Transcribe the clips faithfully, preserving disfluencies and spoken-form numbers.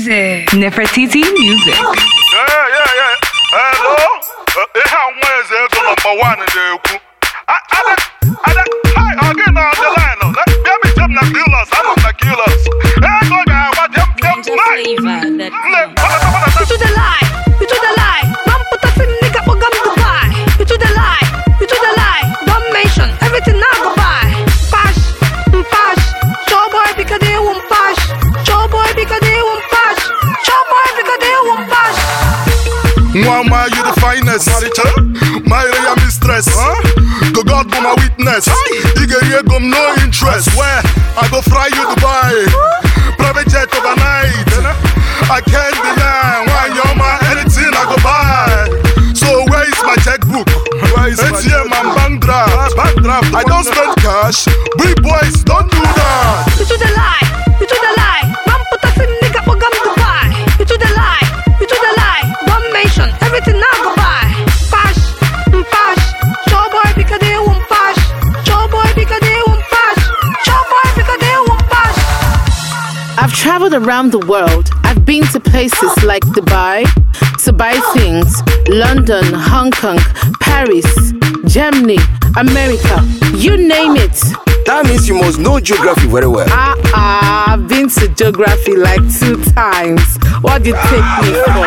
music. Nefertiti music. Yeah, yeah, yeah. Hello? Eh, how was it number one in the group? I, I, I, hi, again on the line. Let me jump the killers. I'm on the killers. Hey, go down. What jump, jump, You to the lie. You to the lie. Don't put us in nigga for gum to buy. You to the lie. You to the lie. Don't mention everything now go buy. Pash, pash. Show boy because they won't pash. Show boy because they won't pash. Show boy because they won't pash. Mama, you the finest. My real mistress. Huh? To God be my witness. You get here come no interest. Where I go fly you Dubai. Private jet overnight. I can't deny. Why you're my anything I go buy. So where is my checkbook? It's here my bank draft. I don't spend cash. Big boys don't do that. You to the lie. You to the lie. Don't put us in nigga for gum to buy. You to the lie. You to the lie. Don't mention everything now go buy. Pash, pash. Show boy because they won't pash. Show boy because they won't pash. Show boy because they won't pash. I've traveled around the world. I've been to places like Dubai to buy things, London, Hong Kong, Paris, Germany, America, you name it. That means you must know geography very well. Ah, ah, I've been to geography like two times. What did you take me for?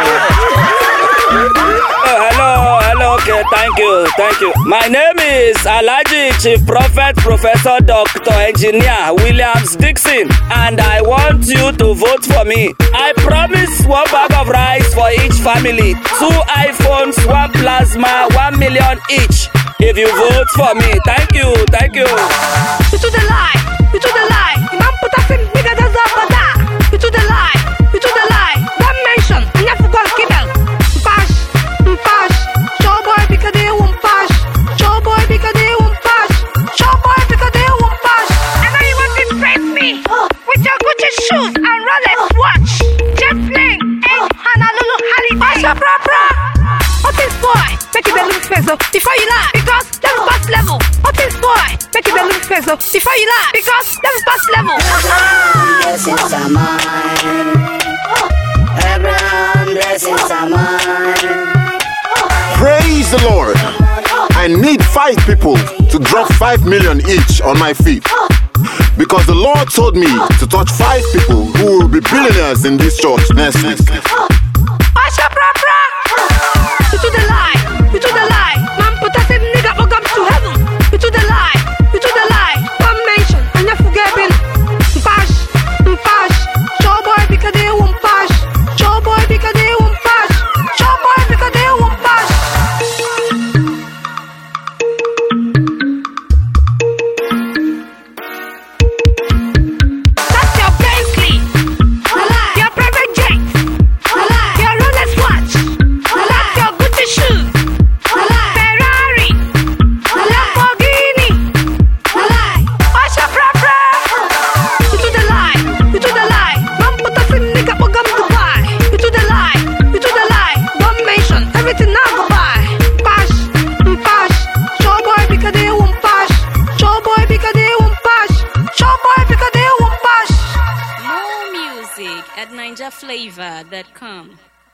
Oh, hello, hello, okay, thank you, thank you. My name is Alhaji Chief Prophet Professor Doctor Engineer Williams Dixon, and I want you to vote for me. I promise one bag of rice for each family, two iPhones, one plasma, one million each. If you vote for me, thank you, thank you. You to the lie, you to the lie. Imam put us in bigger than Zabada. You to the lie, you to the lie. Don't mention, and you forgot kibble. Pash, pash. Show boy because they won't pash. Show boy because they won't pash. Show boy because they won't pash. I know you want to impress me with your Gucci shoes and Rolex watch. Jet plane, and Honolulu holiday. Asha bra bra. What is boy? Make it a look special before you lie. Because that's past level. What is boy? Make it a look special before you lie. Because that's past level. Blessings are mine. Abraham, blessings are mine. Praise the Lord. I need five people to drop five million each on my feet. Because the Lord told me to touch five people who will be billionaires in this church next week. Asha bra bra. You to the lie, you to the lie. Man put us in nigga or come to heaven. You to the lie, you to the lie. One mention and you forgetting. Pash, pash. Show boy because they won't pash. Show boy because they won't pash. Show boy because they won't pash. That's your Bentley. Your private jet. Your Rolex watch. That's your Gucci shoe. Ferrari. Lamborghini. Asha bra bra. You to the lie. You to the lie. Don't put us in nigga for gum to buy. You to the lie. You to the lie. Don't mention everything now go buy. Pash, pash. Show boy because they won't pash. Show boy because they won't pash. Show boy because they won't pash. More music at ninja flavor dot com.